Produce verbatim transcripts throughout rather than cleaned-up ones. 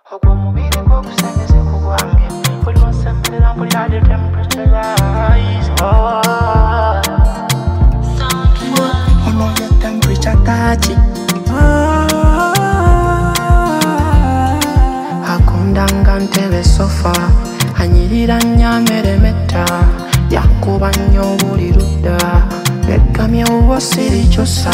Ogwo mubiri gwo kusengeze kugwange buli wansembelera mpulira the temperature rise. Oh, you know your temperature touch. Oh, akundanga ntebe sofa anyirira nyameremeta yakuba nnyo buli ludda begamye wosiri kyosa.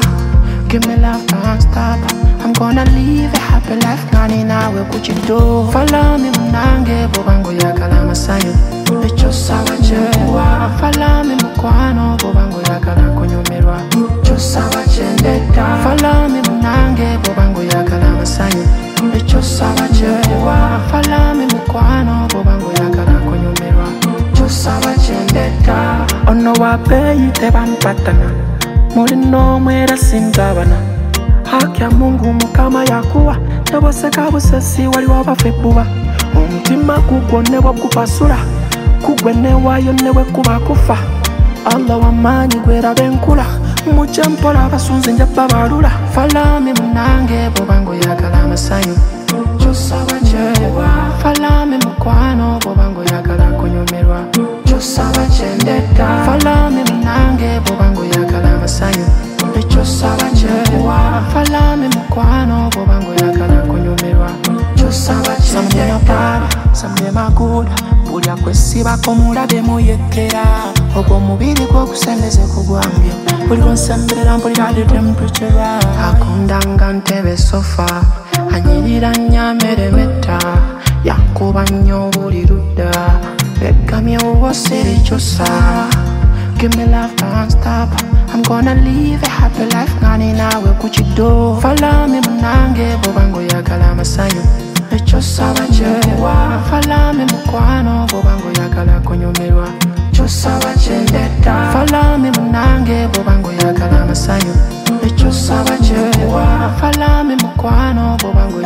Give me love, don't stop. I'm gonna live a happy life. Nani nawe kuchido. Follow me munange bobango yakala masayo. Echosa wachewa. Follow me mukwano bobango yakala konyomerwa. Echosa wachendeta. Follow me munange bobango yakala masayo. Echosa wachewa. Follow me mukwano bobango yakala konyomerwa. Echosa wachendeta. Ono wapeyi tebampatana. Muri no mwera singabana. Haki ya Mungu mukama yakuwa. Nebose kabusesi wali wabafe buba. Umutima kugwo newe kupasura. Kugwe newayo newe kuba kufa. Allah wamanyi gwera benkula. Muje mpola basunze nje babalula. Follow me munange bobango yakala masayo. Chosa wachewa. Follow me mukwano bobango yakala konyomerwa. Chosa wachendeta. Follow me munange bobango yakala masayo. Echosa wachewa. Follow me mukwano bobango yakala konyomerwa. Chosa wachendeta. Some them are good. Bulya kwesiba komulabe muyekera. Ogwo mubiri gwo kusengeze kugwange buli wansembelera mpulira the temperature. Akundanga ntebe sofa anyirira nyameremeta yakuba nnyo buli ludda begamye wosiri kyosa. Give me love, don't stop. I'm gonna live a happy life. Nani nawe kuchido. Follow me munange bobango yakala masayo. Echosa wachewa. Follow me mukwano bobango yakala konyomerwa. Echosa wachendeta. Follow me munange bobango yakala masayo. Echosa wachewa. Follow me mukwano bobango